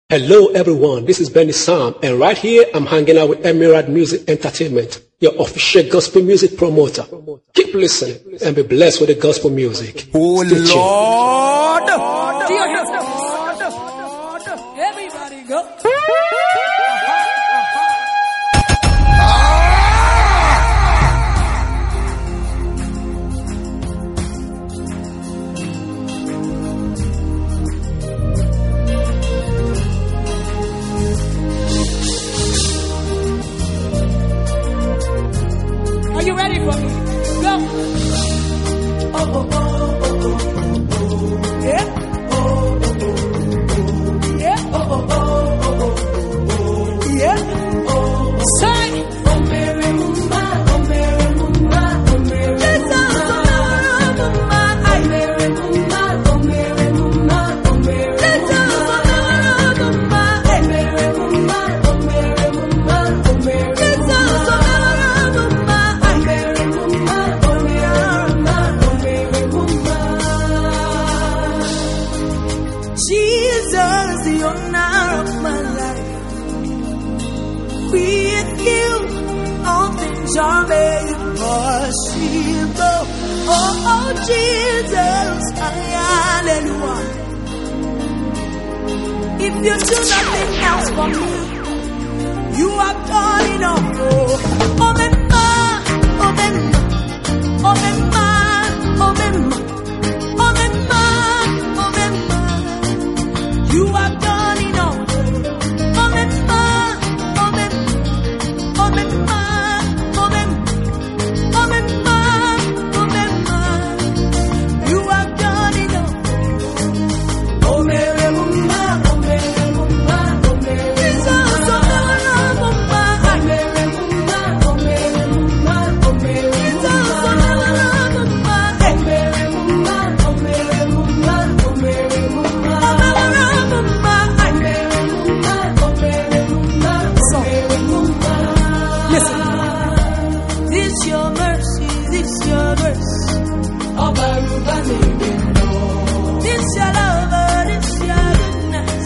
Hello everyone, this is Benny Sam, and right here I'm hanging out with Emerald Music Entertainment, your official gospel music promoter. Keep listening and be blessed with the gospel music. Oh Lord! Everybody go. Are you ready for me? Go. Oh, oh, oh, oh, oh, oh, oh. Yeah. Oh, oh, oh, oh. Yeah. Oh, oh, oh, oh, oh, oh. Yeah. Oh, say. Oh, Mary Mumma, oh, Mary Mumma, oh, Mary Mumma. Oh, Mary Mumma, oh, Mary Mumma, oh, Mary Mumma. Oh, Mary Mumma, oh, Mary Mumma, oh, Mary Mumma. Jesus, the owner of my life. With you, all things are made possible. Oh, Jesus, hallelujah. If you do nothing else for me, you have done enough. Oh, Mema, oh, Mema, oh, Mema, oh, Mema, oh, Mema, oh, Mema. You have done enough. Oh, Mema, oh, Mema, oh, Mema, oh, Mema, oh, Mema, oh, Mema. You have done enough. Oh, Mary Mumma, oh, Mary Mumma, oh, Mary Jesus, oh, Mary Mumma, oh, Mary Mumma, oh, Mary Mumma, oh, Mary Jesus, oh, Mary Mumma, oh, Mary Mumma, oh, Mary Mumma, oh, Mary Mumma. Listen, this your mercy, this your grace. This your love, this your goodness.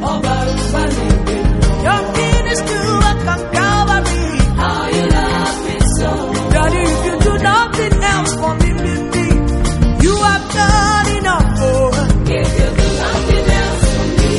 Your finish to work on Calvary. How you love me so. Daddy, if you do nothing else for me, you have done enough. Oh, if you do nothing else for me.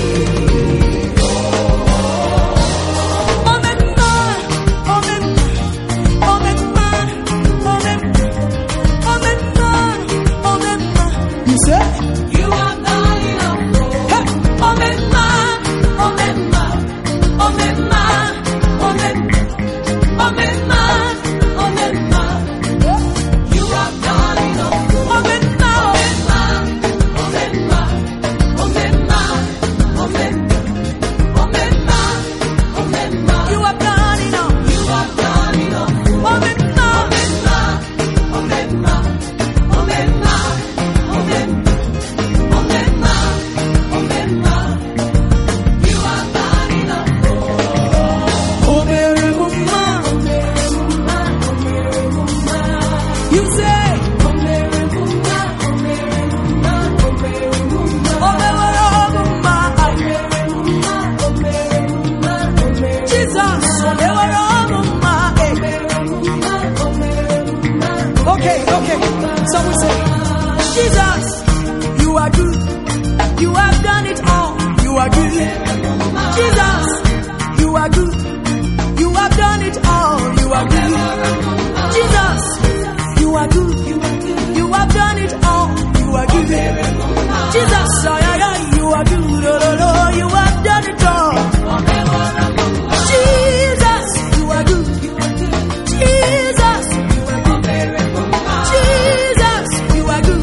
Okay. So we say, Jesus, you are good. You have done it all. You are good. Jesus, you are good. You have done it all. You are good. Jesus, you are good. You have done it all. You are good. Jesus, you are good. Oh, you have done it all. Jesus, you are good. Jesus, you are good.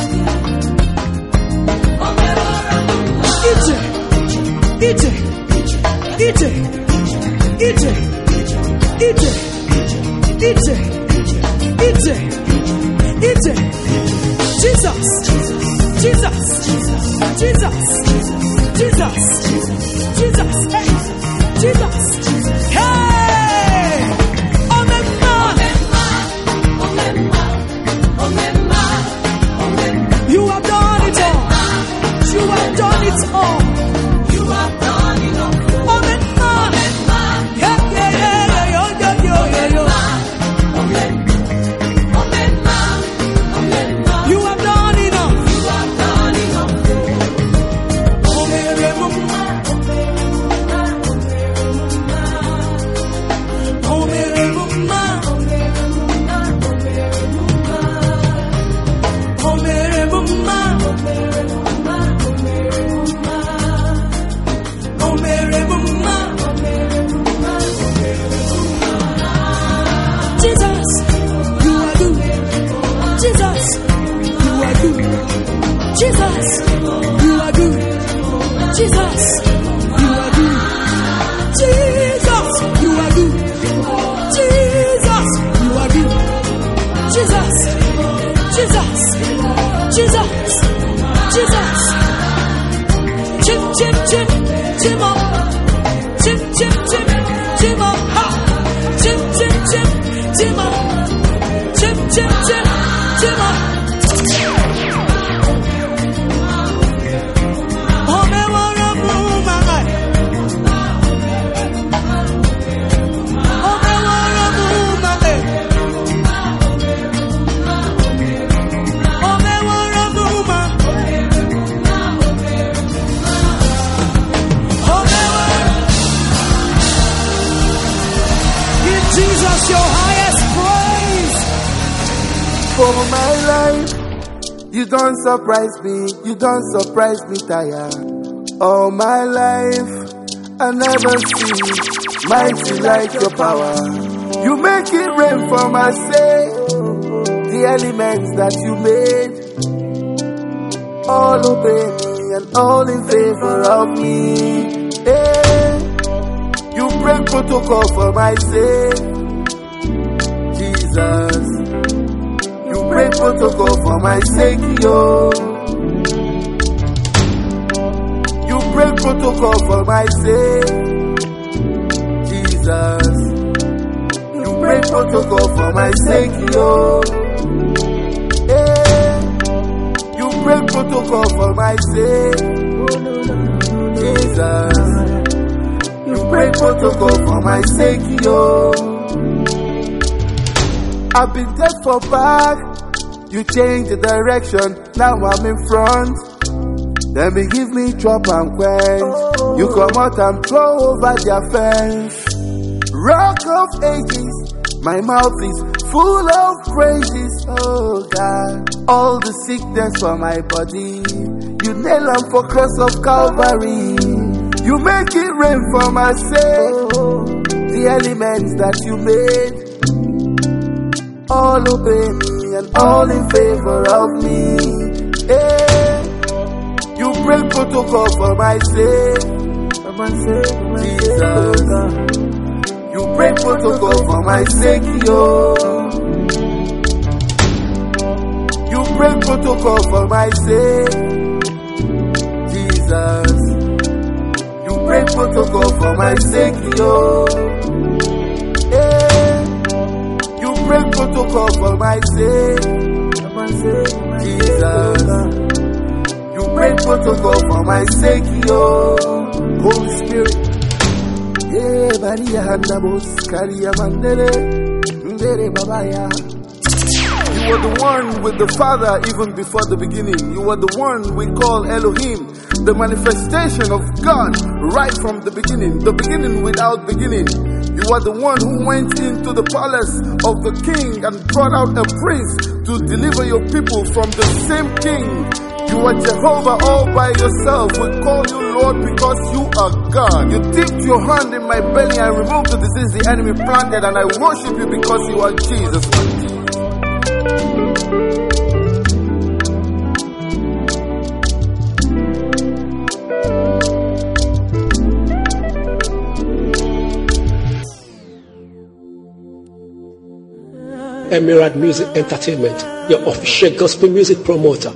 Hey! Oh, You have done it all. You have done it all. You have done it Jesus, you are good. Jesus, you are good. Jesus, you are good. Jesus, Jesus, Jesus, Jesus. Chim, chim, chim, chim up. Chim, chim, chim, chim up. Ha. Chim, chim, chim, chim up. Chim, chim, chim, chim up. Jesus, your highest praise. For my life, you don't surprise me, you don't surprise me, tire. All my life, I never see mighty like your power. You make it rain for my sake, the elements that you made, all obey me and all in favor of me. Hey, you break protocol for my sake, Jesus. You break protocol for my sake, yo. You break protocol for my sake, Jesus. You break protocol for my sake, yo. Hey, you break protocol for my sake, Jesus. You break protocol for my sake, yo. I've been dead for back, you change the direction, now I'm in front. Then me give me drop and quench, you come out and throw over their fence. Rock of ages, my mouth is full of praises, oh God. All the sickness for my body, you nail them for cross of Calvary. You make it rain for my sake, the elements that you made, all obey me and all in favor of me. Hey, you break protocol for my sake, Jesus. You break protocol for my sake, yo. You break protocol for my sake, Jesus. You break protocol for my sake, yo. Break protocol for my sake, Jesus. You break protocol for my sake, yo. Holy Spirit, yeah, Maria Handabos, Karia Mandere, Ndere Babaya. You were the one with the Father even before the beginning. You were the one we call Elohim, the manifestation of God right from the beginning without beginning. You are the one who went into the palace of the king and brought out a prince to deliver your people from the same king. You are Jehovah all by yourself. We call you Lord because you are God. You dipped your hand in my belly and removed the disease the enemy planted, and I worship you because you are Jesus. Emirad Music Entertainment, your official gospel music promoter.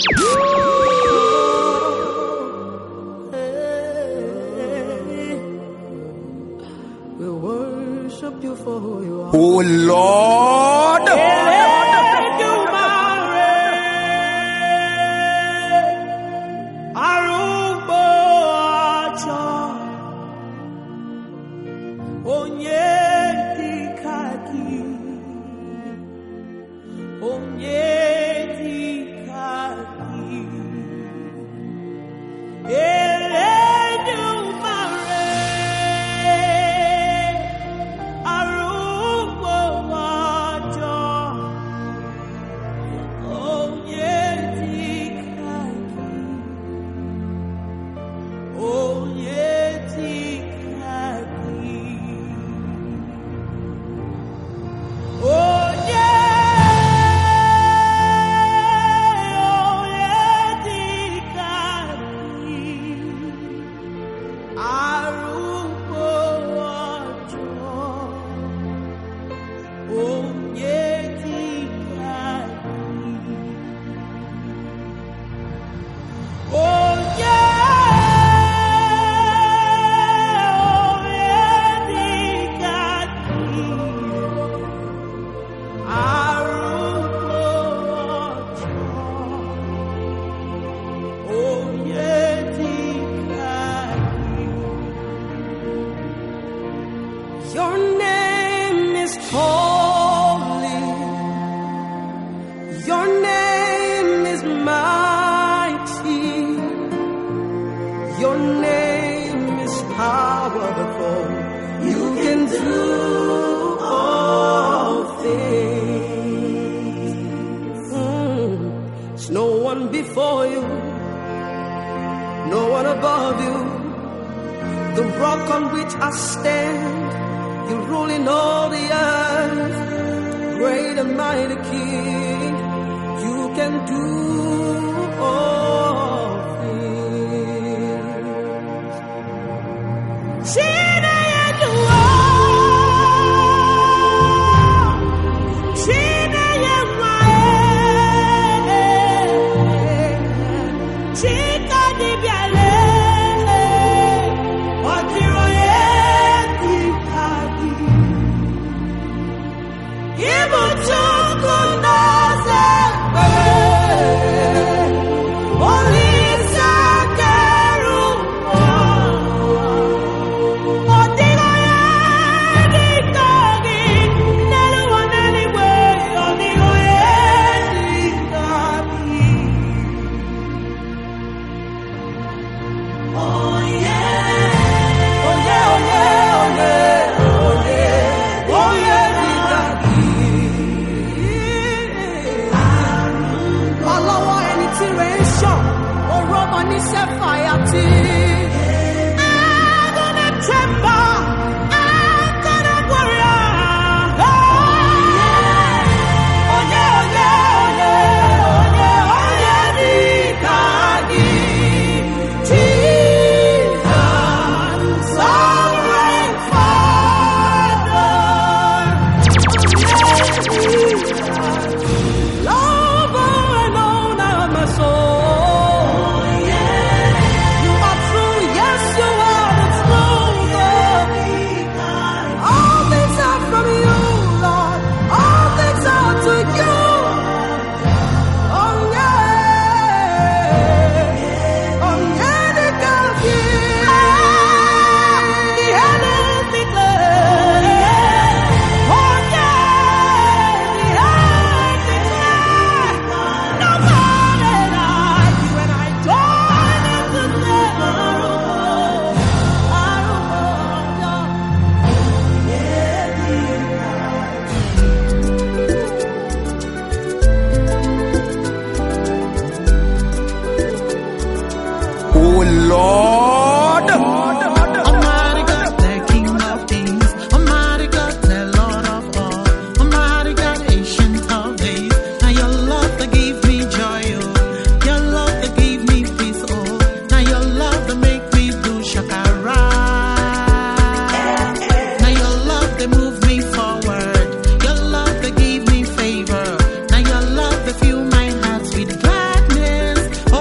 We worship you for who you are. Oh Lord. arúgbó ọjọ́, òye tí ká yí. Òye, òye tí ká yí. Arúgbó ọjọ́, òye tí ká yí. Your name is holy. Your name is mighty. Your name is powerful. You can do all things. There's no one before you, no one above you. The rock on which I stand, you rule in all the earth. Great and mighty King, you can do all things. Lord. Almighty God, the King of Kings. Almighty God, the Lord of all. Almighty God, ancient of days. Now your love that gave me joy, oh. Your love that gave me peace, oh. Now your love that make me do shakara. Now your love that move me forward. Your love that gave me favor. Now your love that fill my heart with gladness, oh.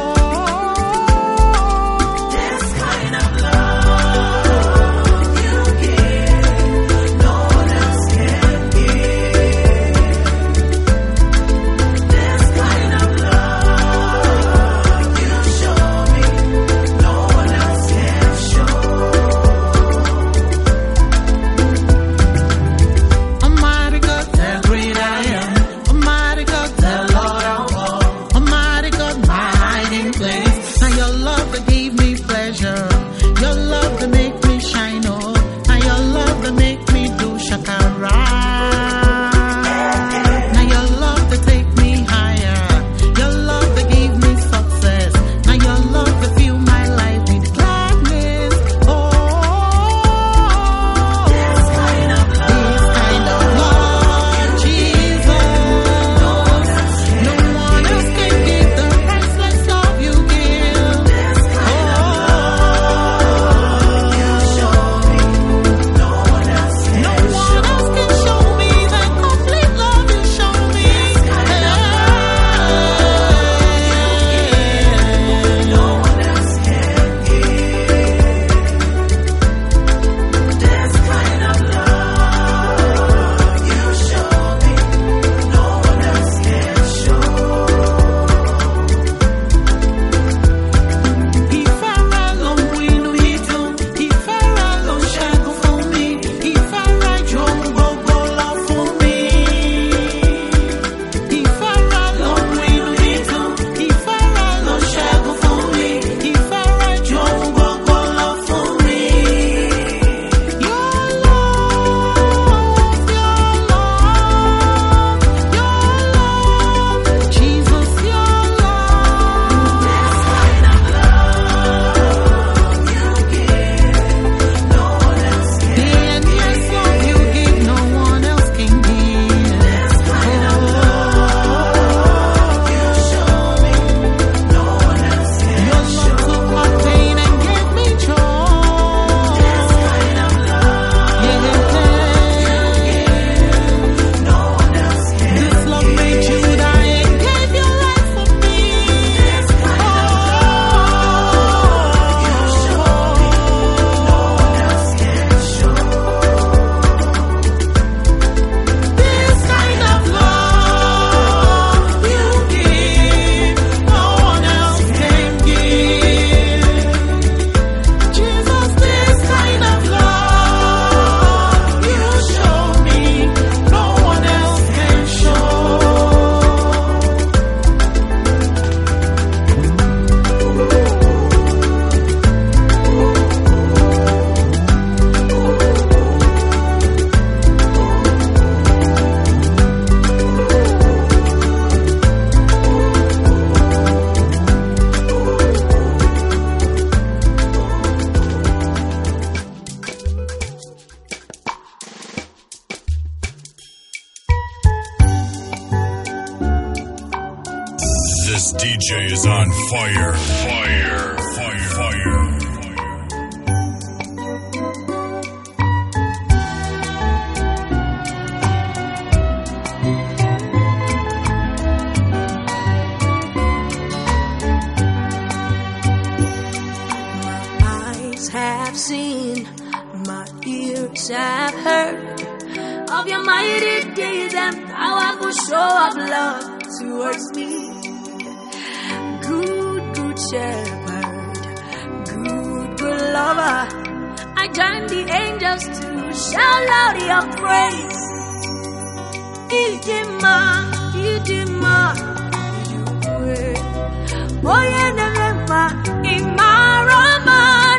This DJ is on fire. Fire. Fire. Fire. Have seen, my ears have heard of your mighty deeds and powerful show of love towards me. Good, good shepherd, good lover, I join the angels to shout out your praise. Idima, Oyenema, Imarama.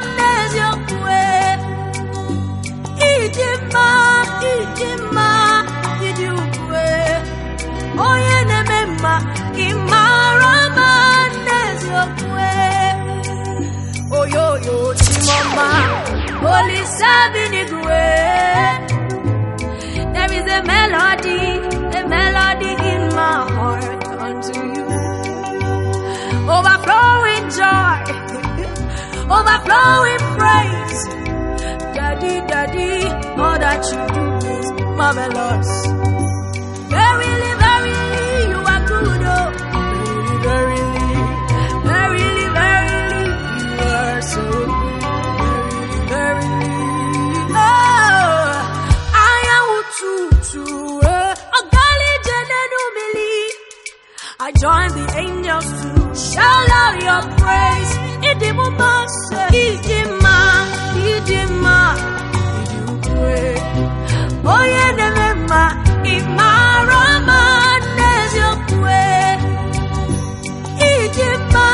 There is a melody in my heart unto you. Overflowing joy, overflowing praise. Daddy, daddy, all that you do is marvelous. Verily, verily, you are good, oh. Verily, verily, verily, you are so good. Verily, verily, oh, I am Ututu, Ogali Jenenumili. I join the angels to shout out your praise. Idimumase, Idima. Oyenema, Imarama, Nezokwe. Idima,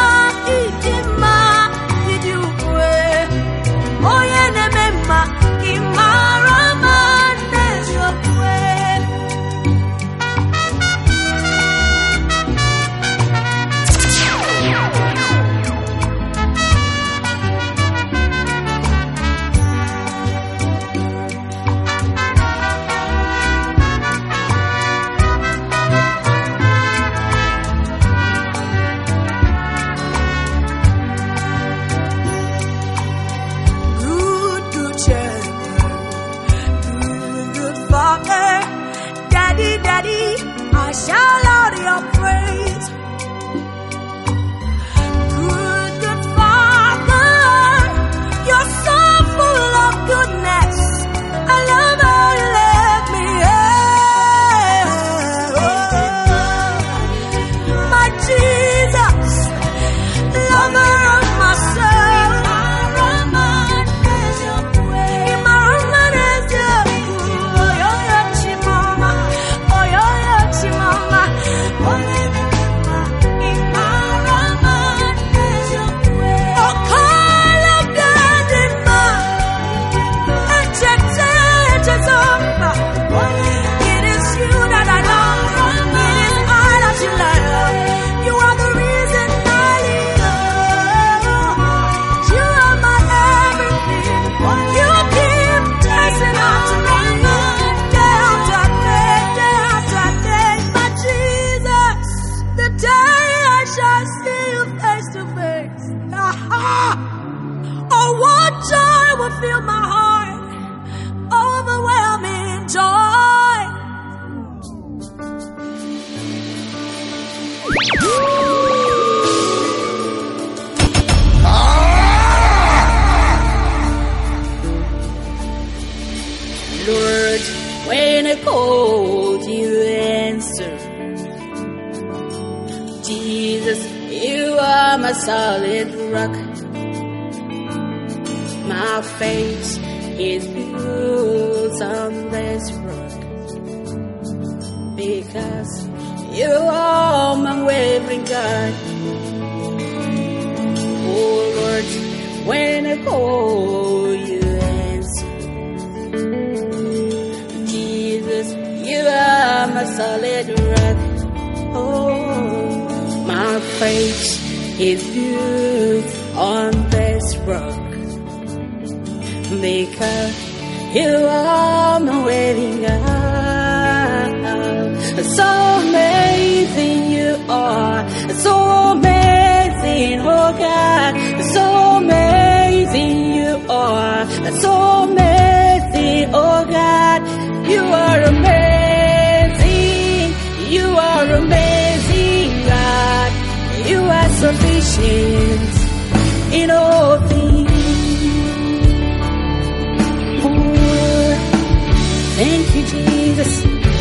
Idukwe. Oyenema, Imarama, Nezokwe. I shout out your praise. Good, good Father, you're so full of goodness. I love how you let me my Jesus, lover of my soul. Fill my heart, overwhelming joy. Lord, when I called, you answer. Jesus, you are my solid rock. My faith is built on this rock, because you are my wavering God. Oh Lord, when I call, you answer. Jesus, you are my solid rock. Oh, my faith is built on this rock, because you are my waiting God. So amazing you are, so oh God, so amazing you are, so amazing, oh God, you are amazing, you are amazing, God, you are sufficient in all things. Oh, thank you, Jesus.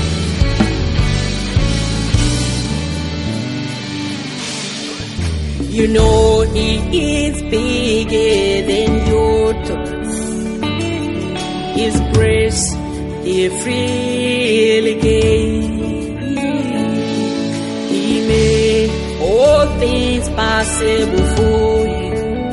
You know He is bigger than your thoughts. His grace He freely gave. He made all things possible for you.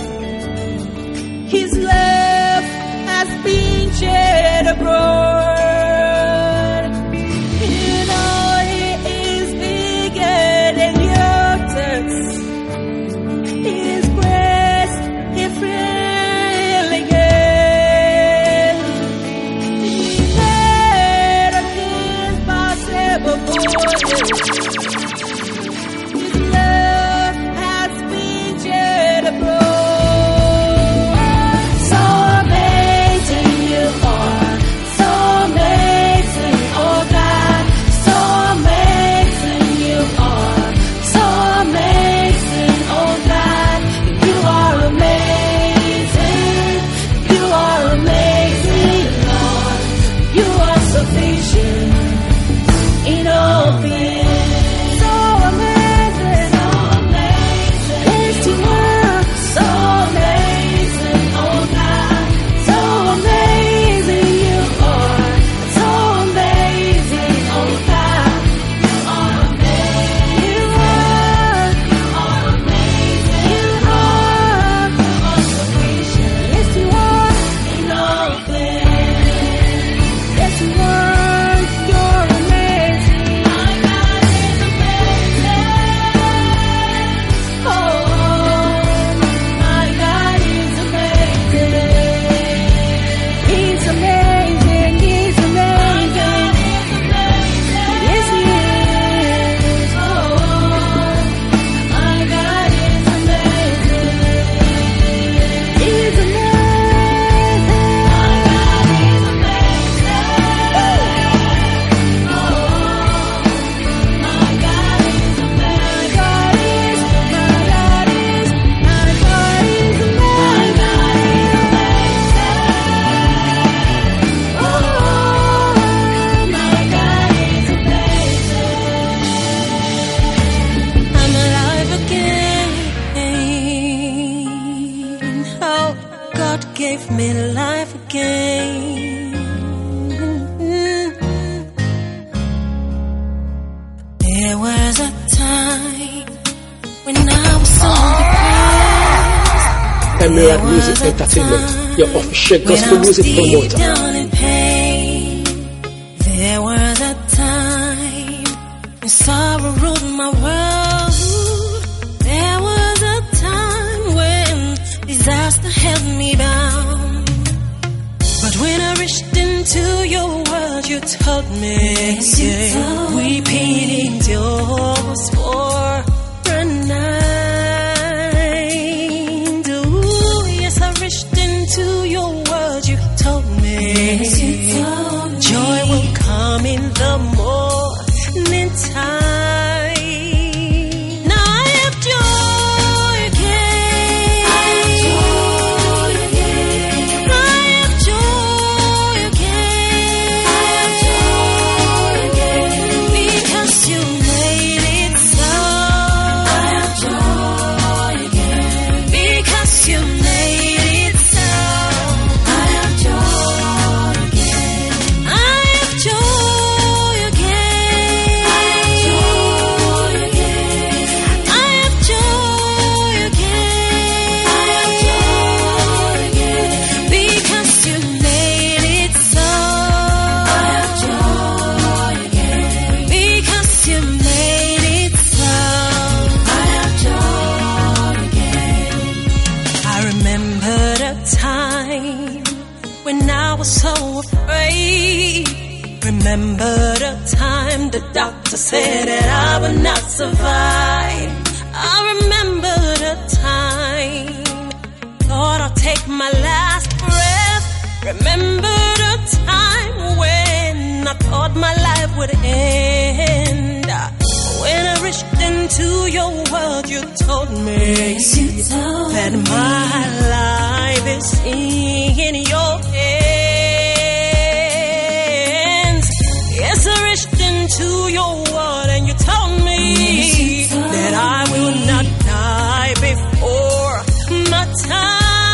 His love has been shed abroad. You know He is bigger than your thoughts. His grace He freely gave. He made all things possible for you. His love has been shed abroad. So amazing you are, so amazing, oh God, so amazing you are, so amazing, oh God, you are amazing, you are amazing, Lord, you are sufficient in all things. So amazing, so amazing, yes you are, so amazing, oh God, so amazing you are, so amazing, oh God, you are amazing, you are amazing, you are sufficient, yes you are in all things, yes you are, you're amazing, my God is amazing, oh my God is amazing, He's amazing, He's amazing, yes He is, oh my God is amazing, He's amazing, my God is amazing, oh my God is amazing, my God is, my God is, my God is amazing, my God is amazing, oh my God is amazing. I'm alive again. Oh, God gave me life again. There was a time when I was so depressed. Emerald Music Entertainment, your official gospel music promoter. Down in pain. There was a time when sorrow ruled my world. There was a time when disaster held me bound. But when I reached into your world, you told me, weeping endures for a night. Ooh, yes, I reached into your world, you told me, joy will come in the morning time. Now I have joy again. I have joy again. I have joy again. I have joy again. Because you made it so. I have joy again. Because you made it so. I have joy again. I have joy again. I have joy again. I have joy again. I have joy again. Because you made it so. I have joy again. Because you made it so. I have joy again. I remembered a time when I was so afraid. Remembered a time the doctor said that I would not survive. I remembered a time take my last breath, remember the time when I thought my life would end. When I reached into your world, you told me that my life is in your hands. Yes, I reached into your world and you told me that I will not die before my time.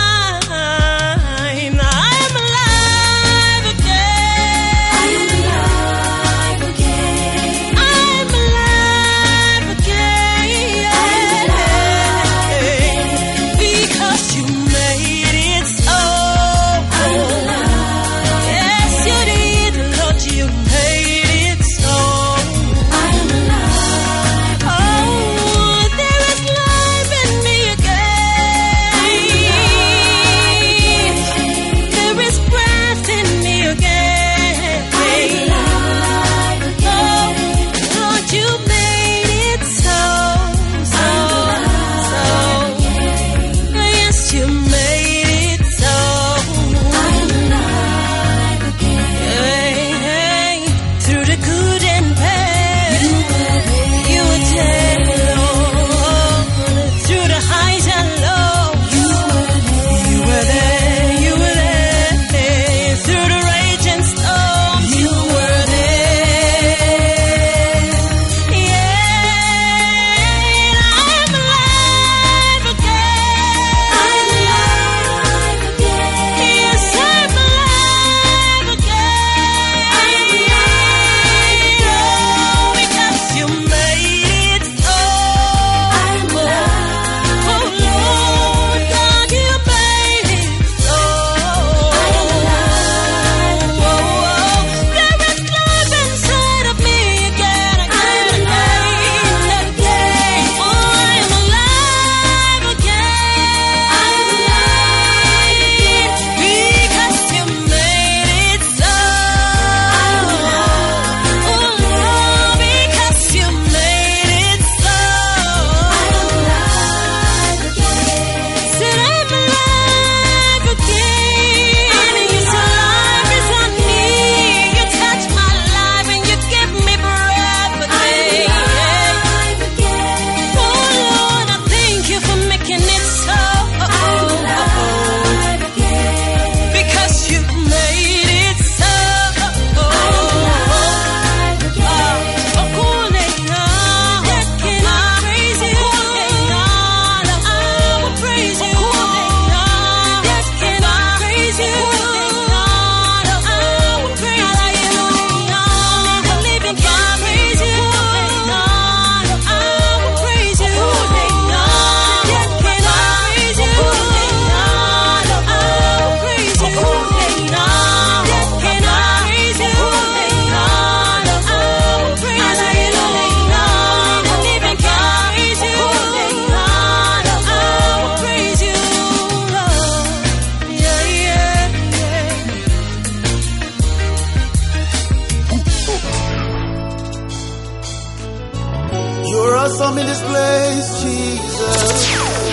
Awesome in this place, Jesus.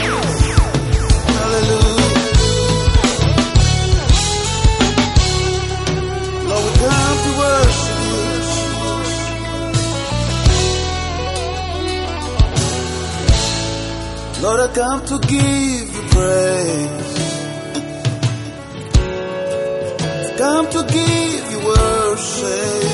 Hallelujah. Lord, we come to worship you. Lord, I come to give you praise. I come to give you worship.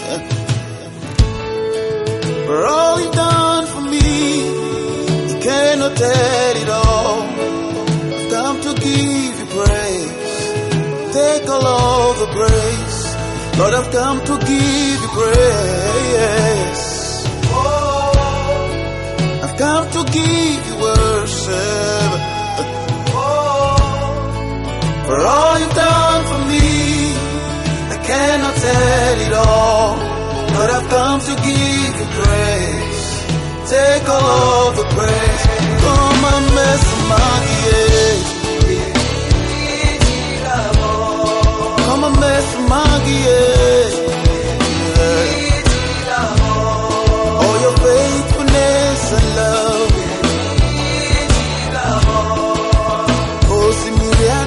For all you've done for me, you cannot tell it all. I've come to give you praise. Take all of the praise. Lord, I've come to give you praise. I've come to give you worship. For all you've done for me, I cannot tell it all. Lord, I've come to give you praise. Take all of the praise. Come and mess among you. Come and mess among you. All your faithfulness and love. Oh, see me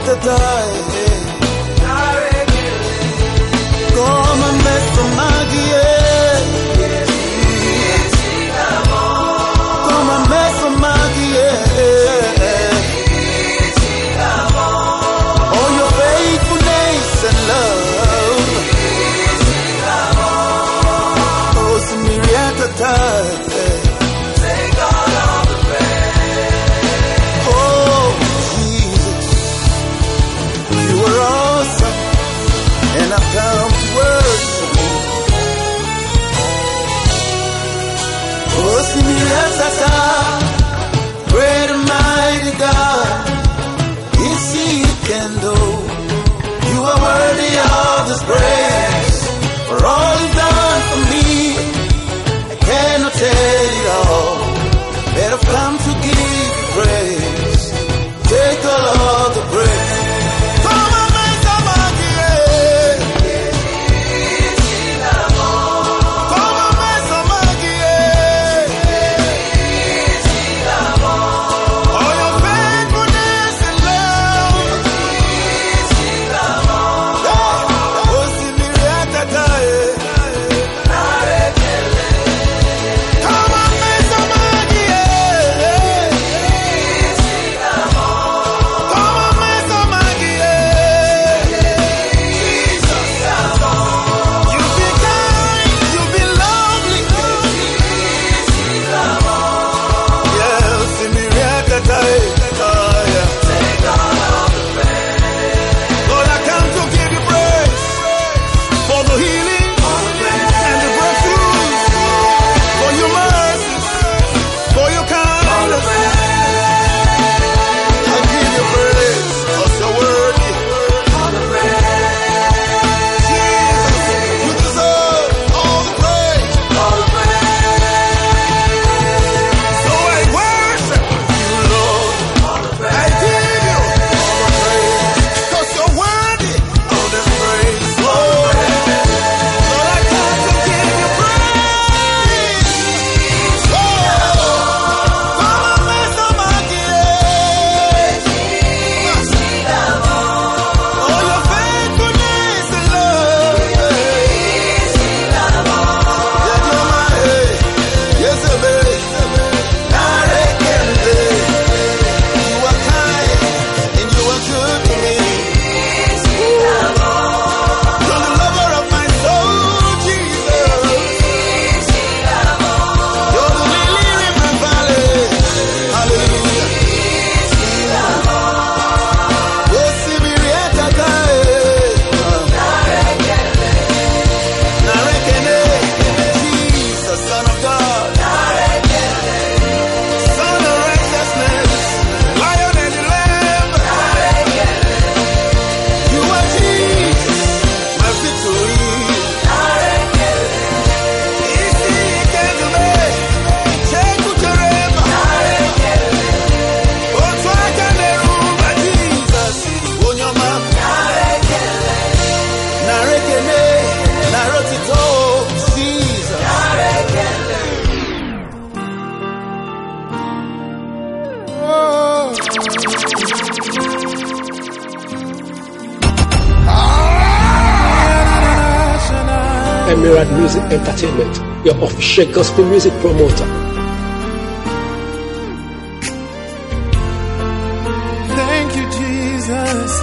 this praise for all He's done for me. I cannot tell it all, but I've come to give you praise. Take all of the praise. Come on, make some money, yeah. Come on, make some money, yeah. All your faithfulness and love. Oh, see me right at time. Come on, make some money, yeah. Come on, make some money, yeah. You've been kind, you've been lovely. Yeah, see me right at time. Lord, I come to give you praise for the healing and the breakthrough, for your mercy, for your kindness. I give you praise, 'cause you're worthy. Jesus, you deserve all the praise. So I worship you, Lord. I give you all the praise, 'cause you're worthy of this praise. Lord, I come to give you praise. Oh, come on, make some money, yeah. Oh, your faithfulness and love, yeah. Yeah, you're my hey. Yes, baby. You are kind and you are good to me. You're the lover of my soul, Jesus. You're the lily in my valley. Hallelujah. Oh, see me right at Jesus, Son of God, Son of righteousness, Lion and the Lamb. You are Jesus, my victory. Easy can to me, check to Jerema. Oh, try can they rule by Jesus. On your map, Narekene, Narotito, Jesus. Emerald Music Entertainment, your official gospel music promoter. Thank you, Jesus.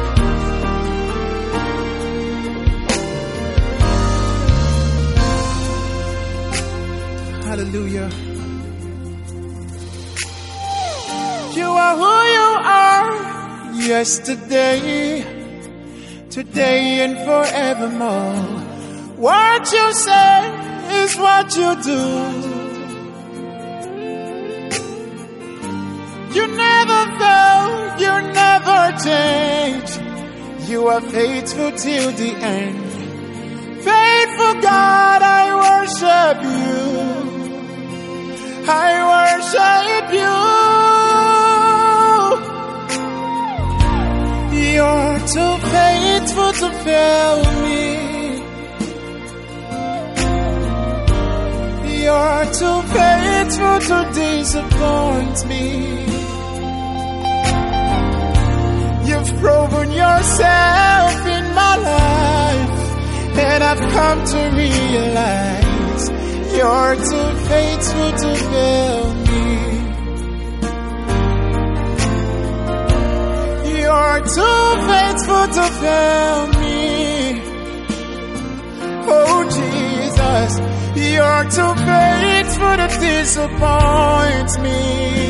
Hallelujah. You are who you are, yesterday, today, and forevermore. What you say is what you do. You never fail, you never change. You are faithful till the end. Faithful God, I worship you. I worship you. You're too faithful to fail me. You're too faithful to disappoint me. You've proven yourself in my life, and I've come to realize you're too faithful to fail me. You're too faithful to fail me. Oh Jesus, you're too faithful to disappoint me.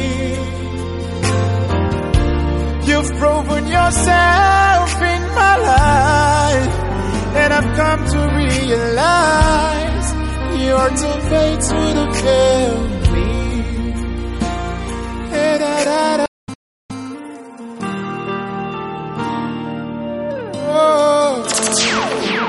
You've proven yourself in my life, and I've come to realize you're too faithful to fail me. Oh.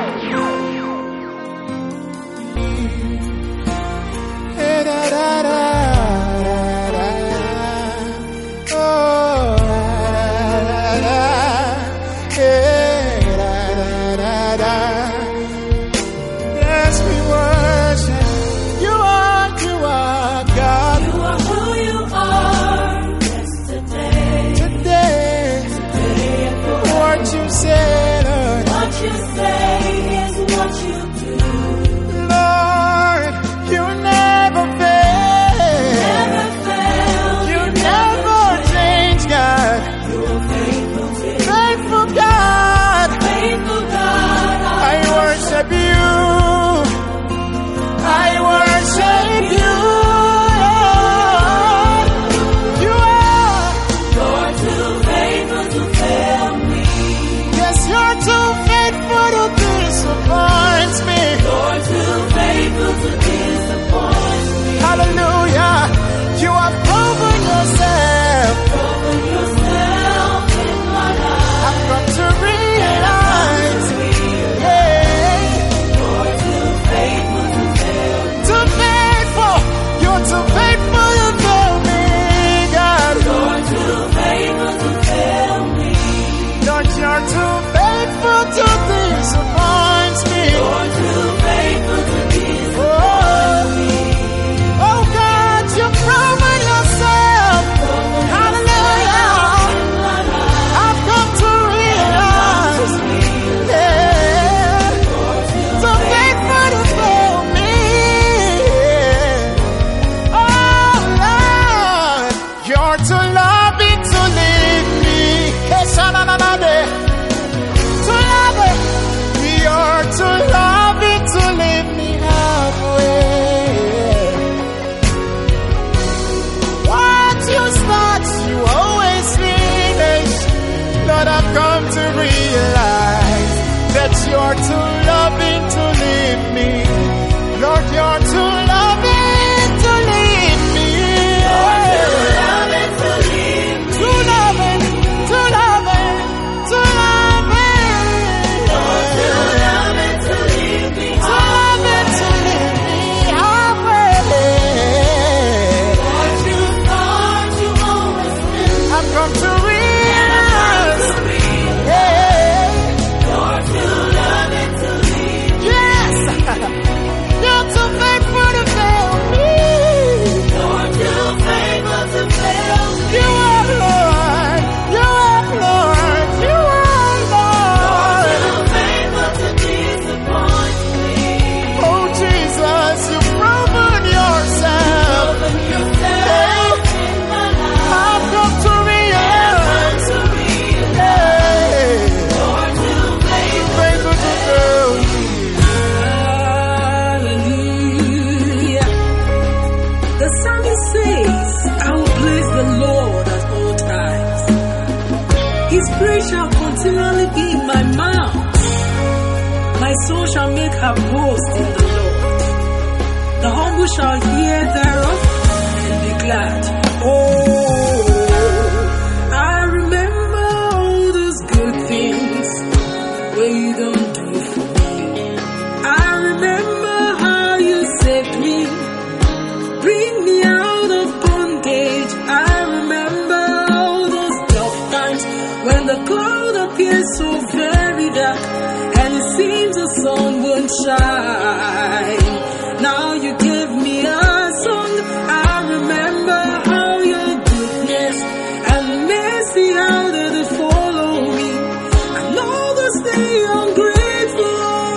soul shall make her boast in the Lord. The humble shall hear thereof and be glad. Oh, I remember all those good things where you don't do for me. I remember how you saved me, bring me out of bondage. I remember all those tough times when the cloud appears so very dark and it seems the sun won't shine. Now you give me a song. I remember how your goodness and mercy, how did it follow me. I know the stay ungrateful.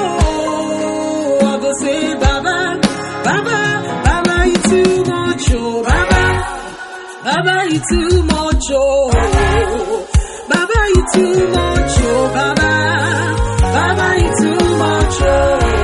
I go say Baba, Baba, Baba, you too much, oh Baba, Baba, you too much, oh Baba, you too much, oh Baba, Baba, you too much, oh.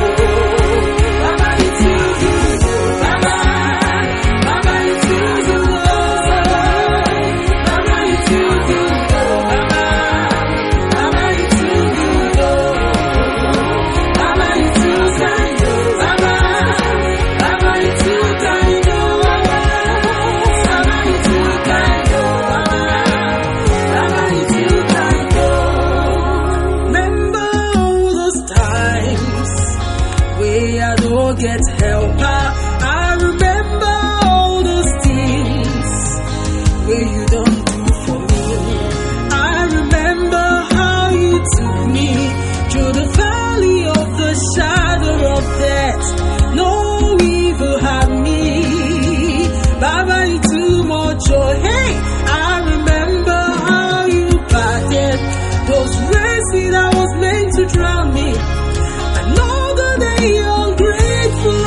Get help. I remember all those things where you don't do for me. I remember how you took me through the valley of the shadow of death. No evil had me. Baba, you too much. Oh, hey, I remember how you parted those races that was meant to drown me. I know the day you're grateful.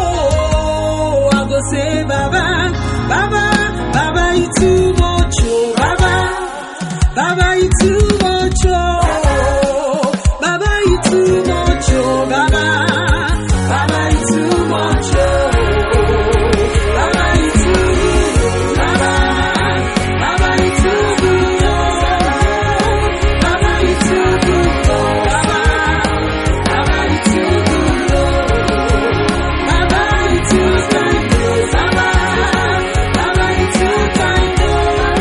I go say Baba, Baba, Baba, you too much, oh Baba, Baba, you too much, oh Baba, you too much, oh Baba, Baba, you too much, oh Baba, you too good, Baba, Baba, you too good, oh Baba, you too good, oh Baba, Baba, you too good, oh Baba, you too kind, oh Baba, Baba, you too kind, oh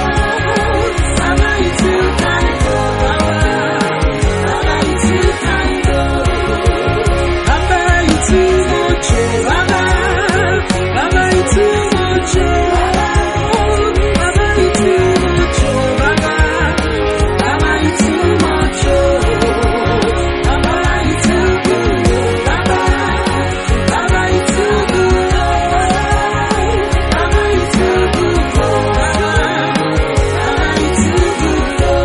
Baba, you too kind, oh Baba, Baba, you too kind, oh Baba, you too much, oh Baba, Baba, you too much, oh Baba, you too much, oh Baba, Baba, you too much, oh Baba, you too good, oh Baba, Baba, you too good, oh Baba, you too good, oh Baba, Baba, you too good, oh.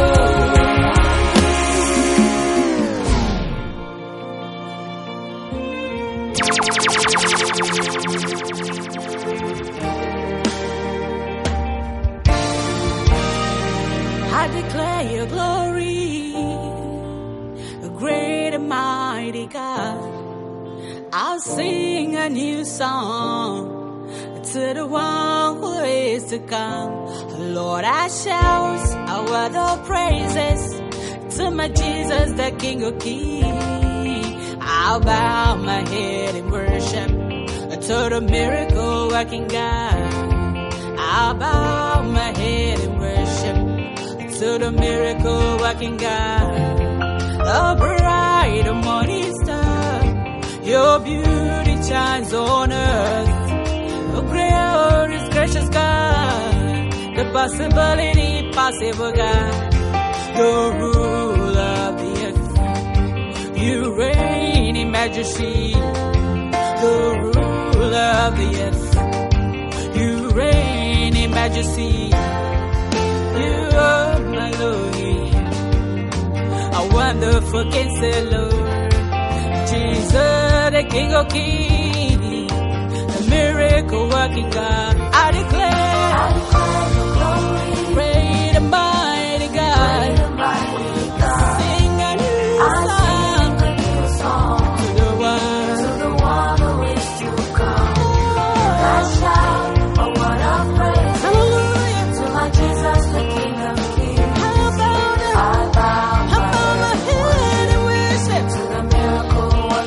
I declare your glory, a great and mighty God. I'll sing a new song to the one who is to come. Lord, I shout a word of praises to my Jesus, the King of Kings. I'll bow my head in worship to the miracle working God. I'll bow my head in worship to the miracle working God. The bright morning star, your beauty shines on earth. Oh, glorious, gracious God, the possibility possible God, the ruler of the earth. You reign in majesty, the ruler of the earth. You reign in majesty. You are my Lord, a wonderful counselor, Jesus, the King of Kings, the miracle working God. I declare your glory, great and mighty God. Sing a new song to the one who is to come. I shout a word of praise, hallelujah, to my Jesus, the King of Kings. I bow my head and worship to the miracle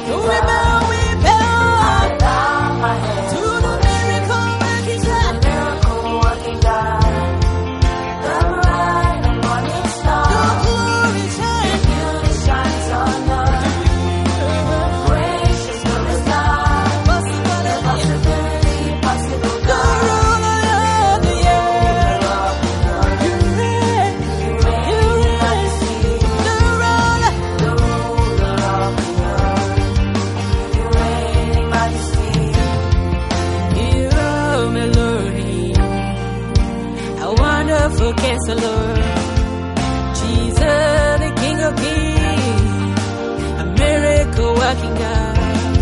working, God.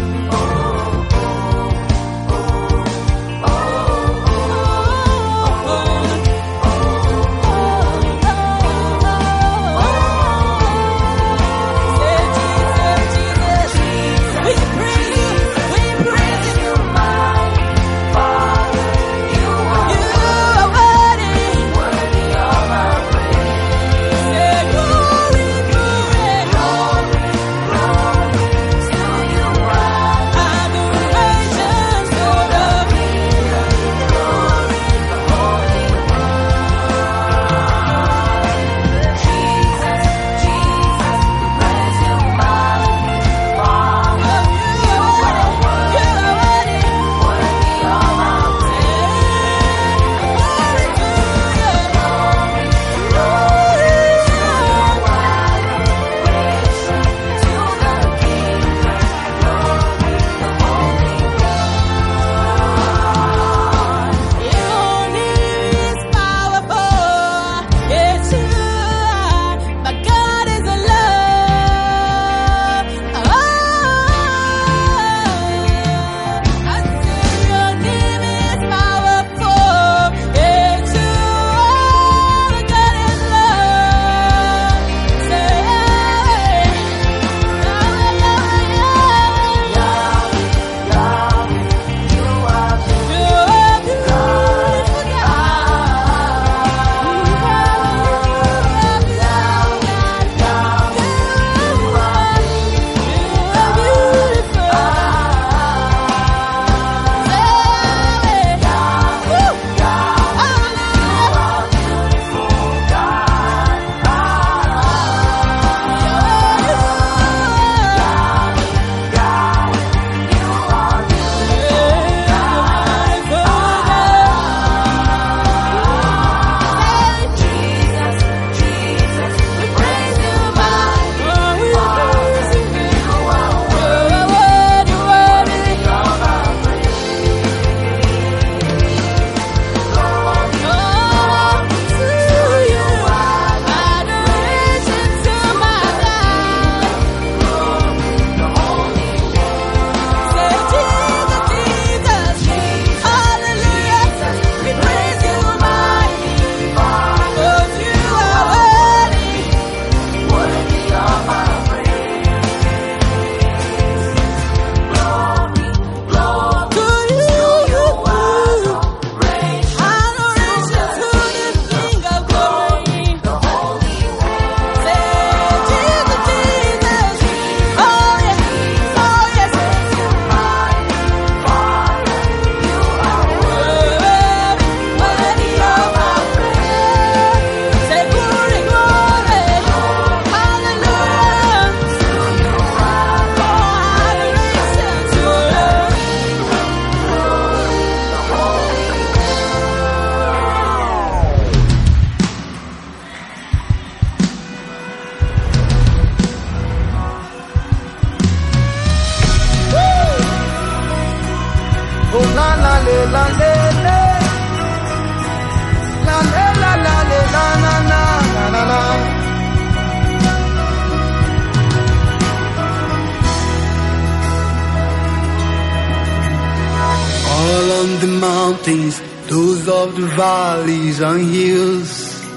All on the mountains, those of the valleys and hills,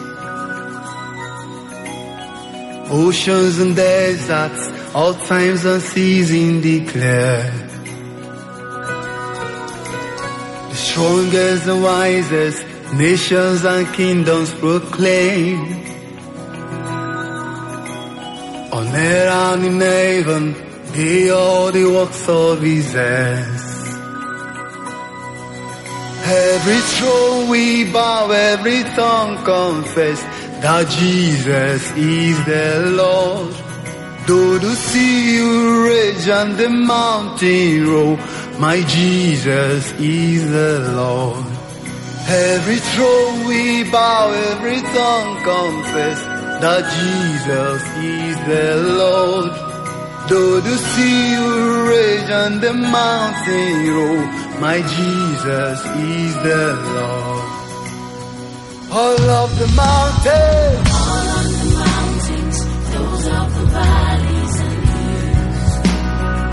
oceans and deserts, all times and seasons declare. The strongest and wisest nations and kingdoms proclaim. On earth and in heaven, they all the works of His hands. Every throne we bow, every tongue confess that Jesus is the Lord. Though the sea will rage and the mountain roll, my Jesus is the Lord. Every throne we bow, every tongue confess that Jesus is the Lord. Though the sea will rage and the mountain roll, my Jesus is the Lord. All of the mountains, those of the valleys and hills,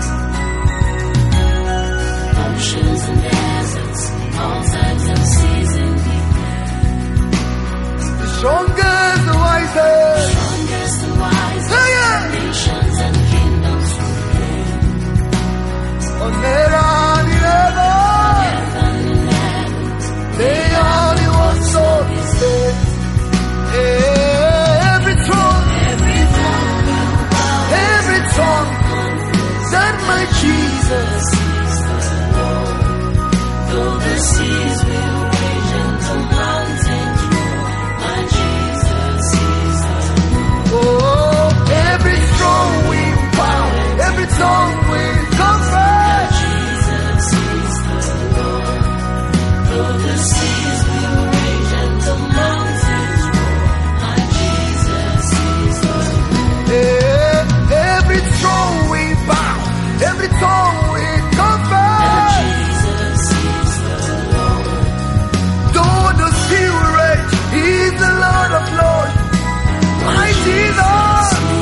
song will confess. Jesus is the Lord. Though the seas will rage and the mountains roar, my Jesus is the Lord. Every throne will bow, every tongue will confess. Jesus is the Lord. Though the sea will rage, He is the Lord of Lords. My Jesus.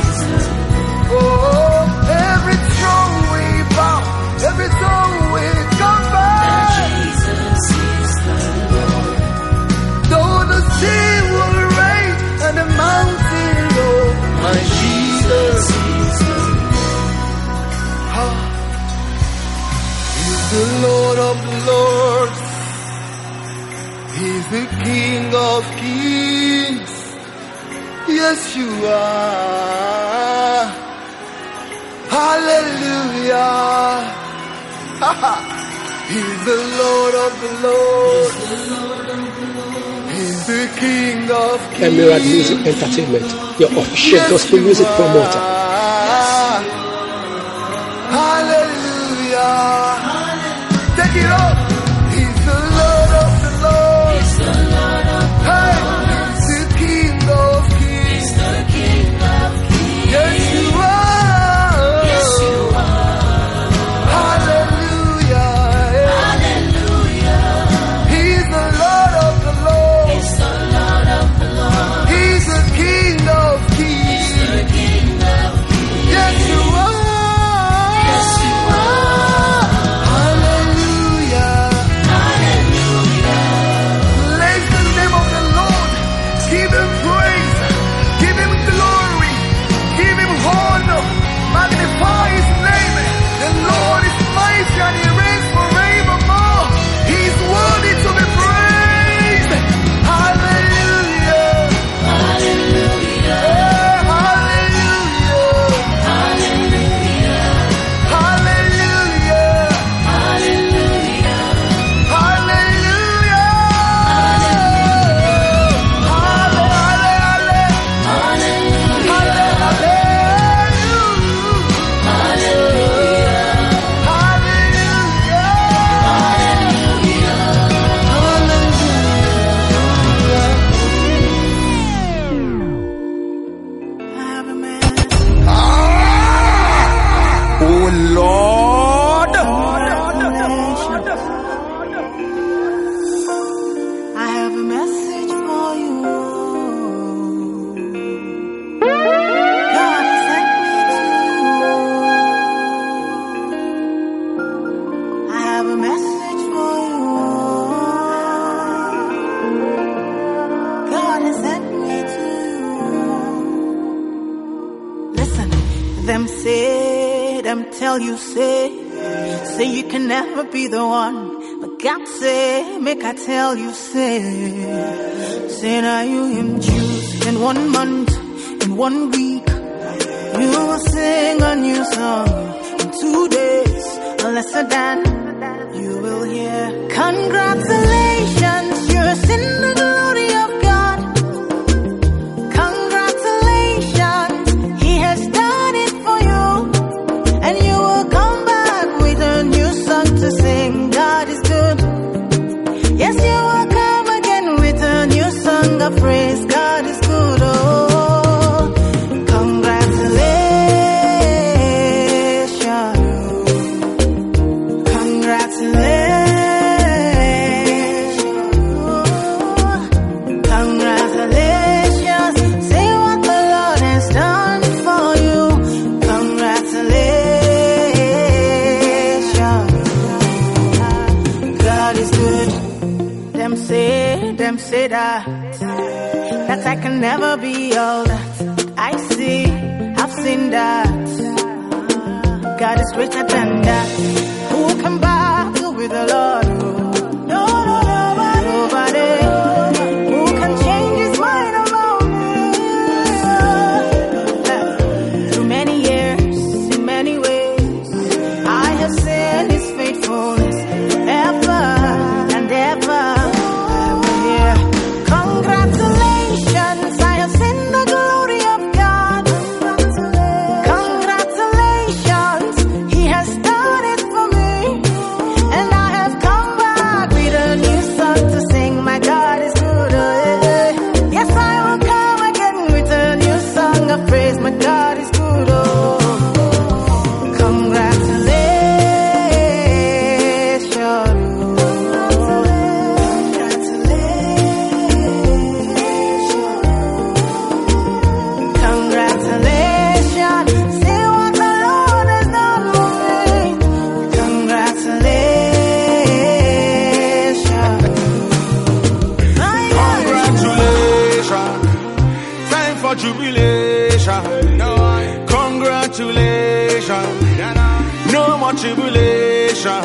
Oh, every throne will bow, every tongue will confess. Jesus is the Lord. Though the sea will rage and the mountain roar, my Jesus. He's the Lord of Lords. He's the King of Kings. Yes, you are. Hallelujah. He's the Lord of the Lords. He's the King of Kings. Emerald Music Entertainment, your official gospel music promoter. Hallelujah. Take it up. He's the Lord of the Lords. He's the Lord of Hey, He's the King of Kings. He's the King of Kings. Yes, you are. Yes, you are. Hallelujah. Hallelujah. He's the Lord of the Lords. He's the Lord of the Lord. He's the King of Kings. He's the King of Kings. Yes, you are. Yes, you are. Hallelujah. Hallelujah. Bless the name of the Lord. Give Him praise. Give Him glory. Give Him honor. Magnify His name. The Lord is mighty and He reigns forevermore. He is worthy to be praised. Hallelujah. Hallelujah. Hallelujah. Hallelujah. Hallelujah. Hallelujah. Hallelujah. Oh Lord. I have a message for you. God has sent me to you. I have a message for you. God has sent me to you. Listen, them say, them tell you say you can never be the one. But God say, make I tell you, say now you Him choose in 1 month, in 1 week. You will sing a new song in 2 days, or lesser than you will hear. Congratulations, you're in the glory of God. Congratulations, He has done it for you. And you will come back with a new song to sing. God is good. Yes, you will come again with a new song of praise. God is good. Oh, congratulations. Congratulations. Congratulations. Say what the Lord has done for you. Congratulations. God is good. Them say that I can never be all that I see. I've seen that God is greater than that. Who can battle with the Lord? Nobody. Who can change His mind about me? Through many years, in many ways, I have seen His faithfulness ever and ever. Congratulations, I have seen the glory of God. Congratulations, tribulation.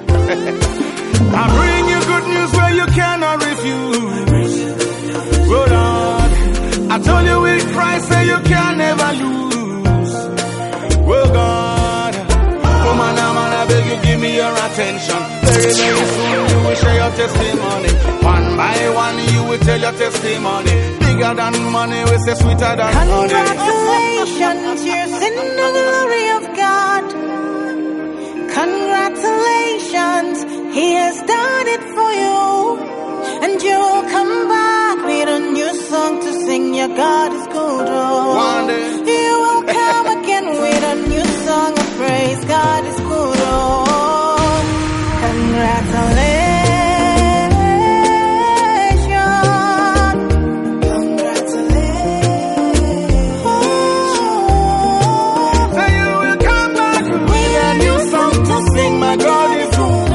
I bring you good news where you cannot refuse. Oh Lord, I told you with Christ say you can never lose. Oh God, come on now, man, I beg you, give me your attention. Very, very soon you will share your testimony. One by one you will tell your testimony. Bigger than money, we say sweeter than honey. Congratulations, you're in the glory of God. Congratulations, He has done it for you. And you'll come back with a new song to sing. Your God is good, oh. One day You will come again with a new song of praise. God is good, oh. Congratulations. say you will come back with a new song to sing. My God is good.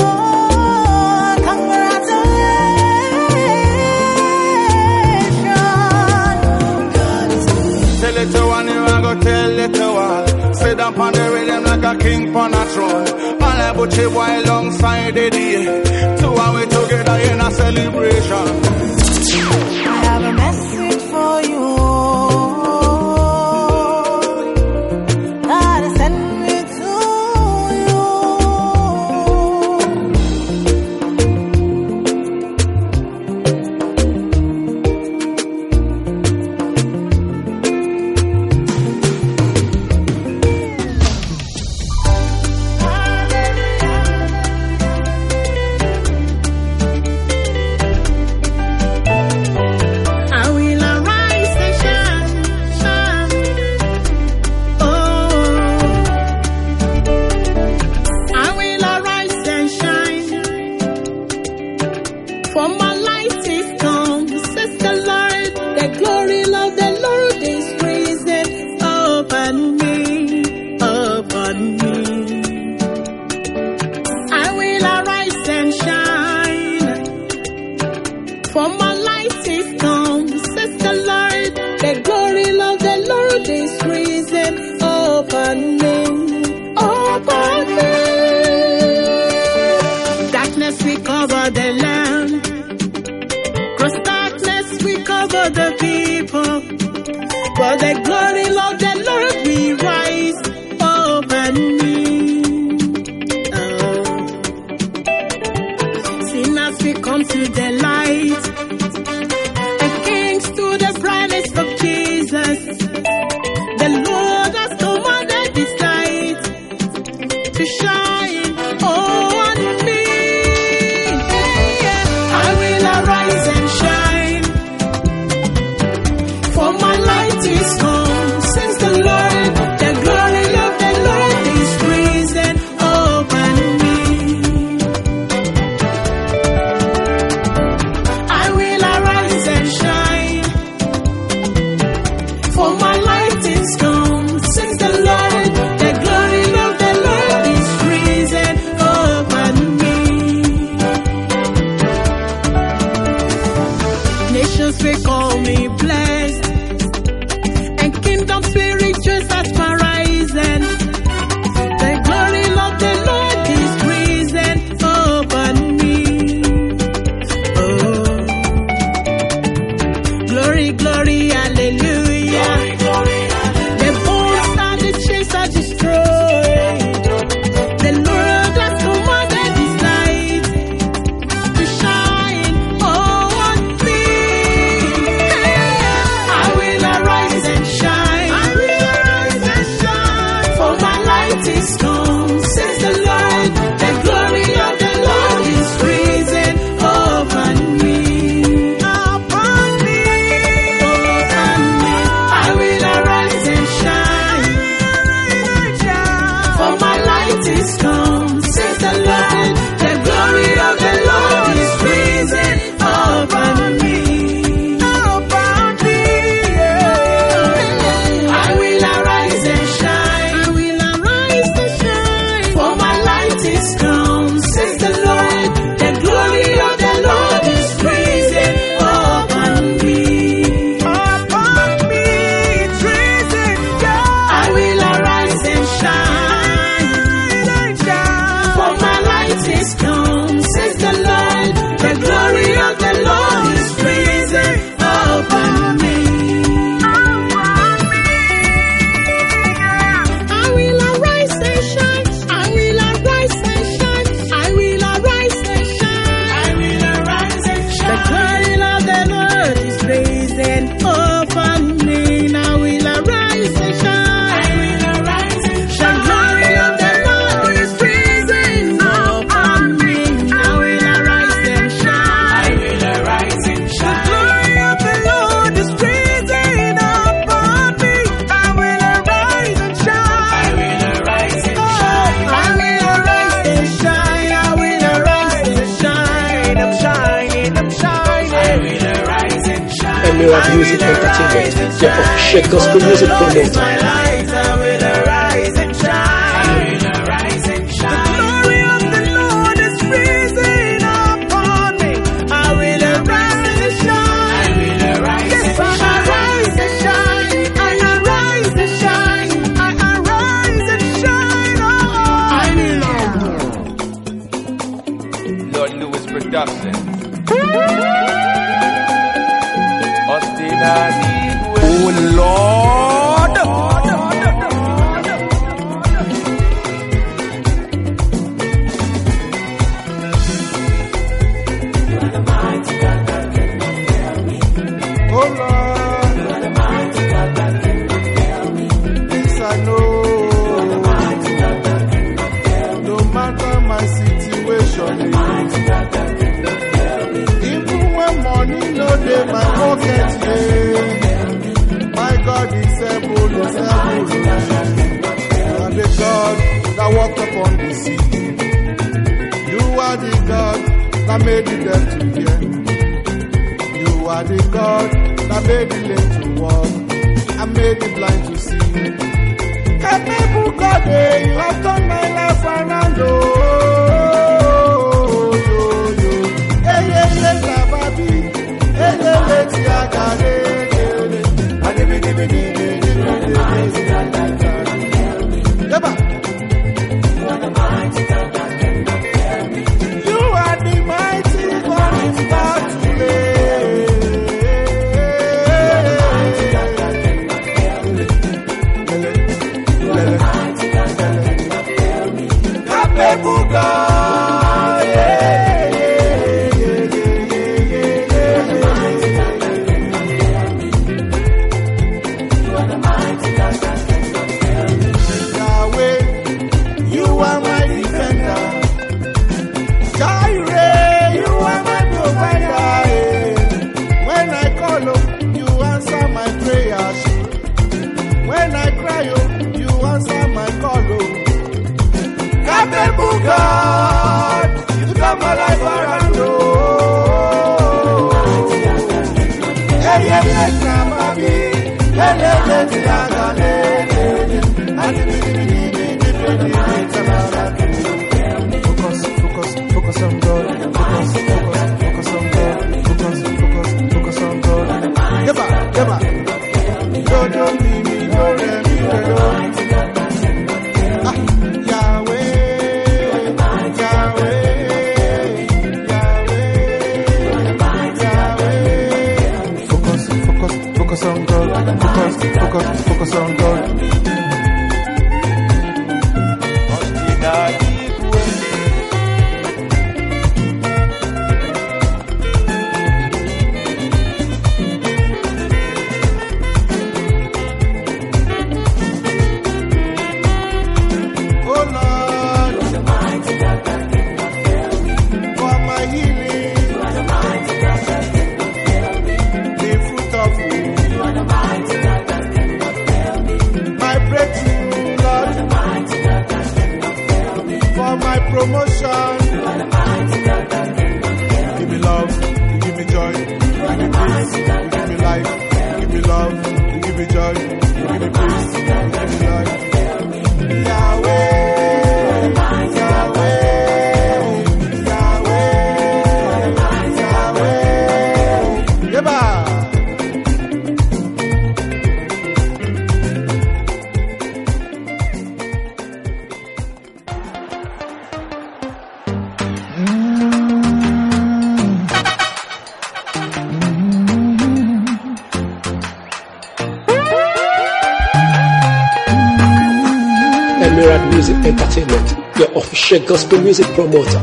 Tell it to one, you and go tell it to all. Sit down on the rhythm like a king on a throne. All I put you boy alongside the day. Two and we together in a celebration. I have a message for you. God has sent me to For my light is come since the Emerald Music Entertainment, your official gospel music promoter. Production. Austin, I need way. Oh Lord. You are the mighty God that cannot fail me. Oh Lord. You are the mighty God that cannot fail me. This I know. You are the mighty God that cannot fail me. No matter my situation. You are the mighty God that money no dey my pocket, yeah. My God is able, is able. You are the God that walked upon the sea. You are the God that made the deaf to hear. You are the God that made the lame to walk and made the blind to see. Capable God, you have turned my life around, Focus on God. Focus on God. Focus on God. Yeba. Don't leave me, don't let me go. Focus on God. Focus on God. Promotion. Give me love, give me joy, give me peace, give me life, give me love, give me joy, give me peace, give me life. Yahweh, Yahweh, Yahweh, Yahweh, Yeba. Emerald Music Entertainment, your official gospel music promoter.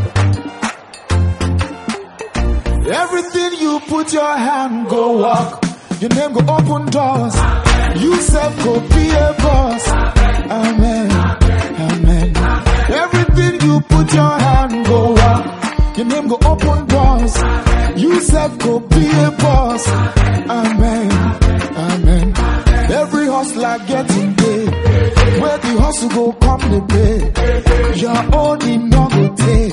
Everything you put your hand go walk, your name go open doors, you self go be a boss. Amen, amen. Everything you put your hand go walk, your name go open doors, you self go be a boss. Amen, amen. Every hustler getting paid, where the hustle go come the pay, your own in no go take.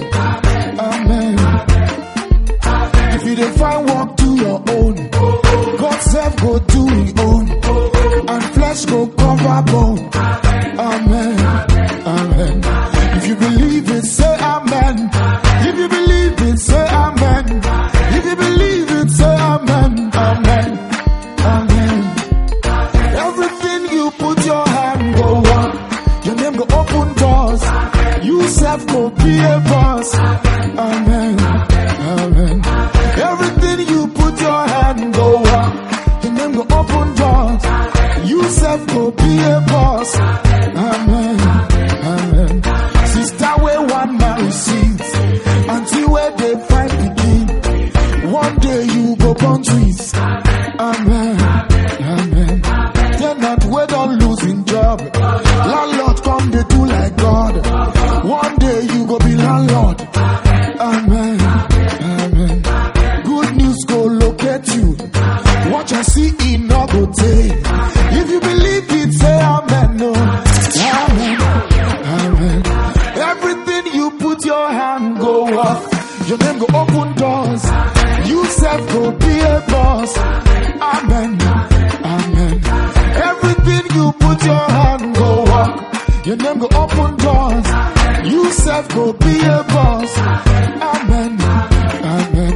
Amen. If you dey find work, do your own. God self go do his own, and flesh go cover bone. Amen, amen. If you believe it, say amen. If you believe it, say amen. If you believe it, say amen, amen, amen. Everything you put your hand go up, your name go open doors. You self go be a boss. Amen, amen. Everything you put your hand go up, your name go open doors. You self go be a boss. Amen, amen. Sister where one man receives, until where they find the king. One day you go born twins. Amen, amen. They're not we don't losing job. Landlord come they do like God. One day you go be landlord. Amen, amen. Good news go locate you. Watch and see it not go take. If you believe it, say amen. No, amen, amen. Everything you put your hand go up, your name go open doors. You self go be a boss. Amen, amen. Everything you put your hand go up, your name go open doors. You self go be a boss. Amen, amen.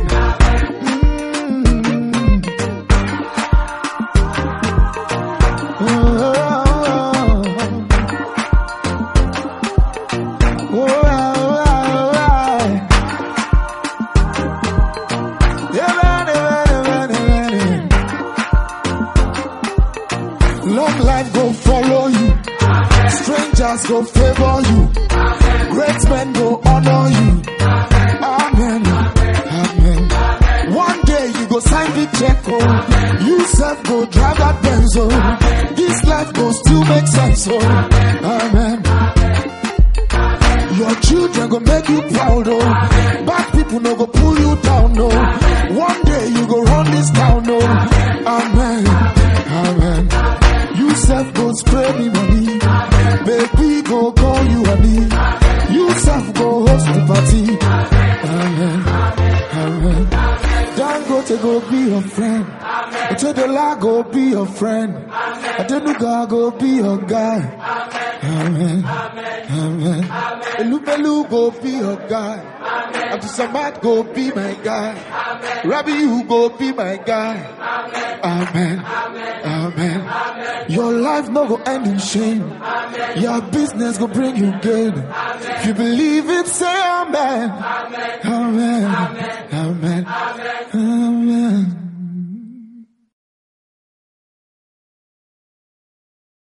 Long life go follow you, strangers go favor you, great men go honor you. Amen, amen. One day you go sign the check, oh. You self go drive that Benz, oh. This life go still make sense, oh. Amen. Your children go make you proud, oh. Bad people no go pull you down, no. One day you go run this town, no. Amen, amen. You self go spray me money, baby go call you honey. You self go host the party. Amen, amen. Dangote go be your friend. Otedola go be your friend. Adenuga go be your guy. Amen, amen. Elubelu go be your guy. Abdusamad go be my guy. Rabbi you go be my guy. Amen, amen. Your life no go end in shame. Your business go bring you gain. If you believe it, say amen, amen,